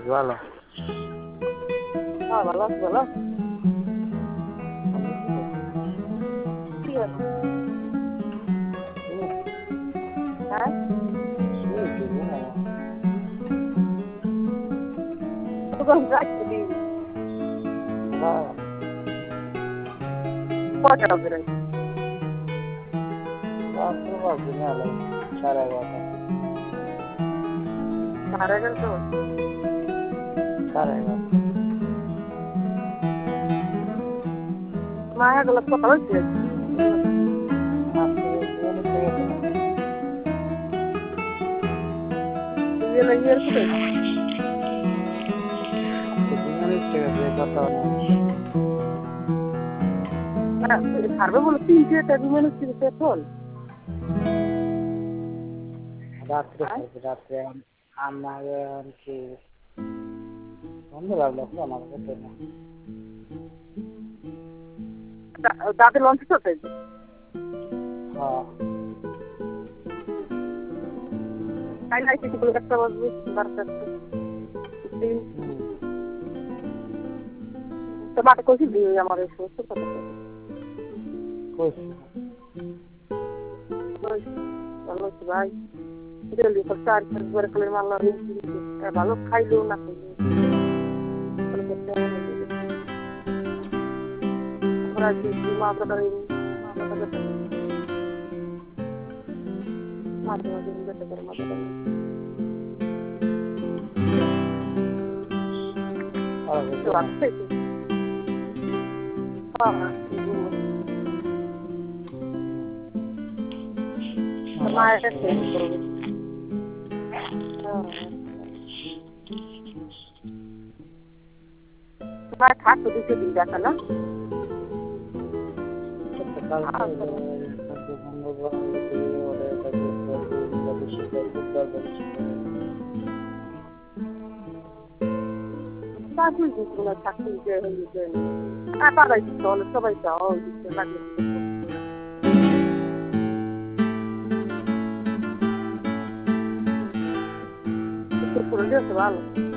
ভালো। হ্যাঁ, ভালো আছি, ভালো। কি হলো? হ্যাঁ? দোকান যাচ্ছি দি। কয়টা বাজে রে? সাড়ে 11টা। সাড়ে 11টা বাজে। সাড়ে 11টা। মায়ের গলা কথা বলছি। ইয়ের কোথায়? হ্যাঁ, ছাড়বে বলে 3টা বিমানের টিকিট পেট্রোল। রাত্রে আমার কি বন্ধ লাগলো আমার কাছে না। দাঁতে লঞ্চ করতে হ্যাঁ তাই না? কিছু কলকাতা বাজবে 12টা। তো মাকে কইছি আমার এই সমস্ত কথা ভালো আছি ভাই। জলদি করতে আর একবার করে মাল্লা ভালো খাইলেও না খাইলেও আমরা মাঝে মাঝে যেতে করে মাঝে তো আছে মায়ের কাছে তোমার থাকতো 2 দিন দেখা না চাকরি পাড়াই চলে সবাই যাওয়া লাগে করে দিয়েছে ভালো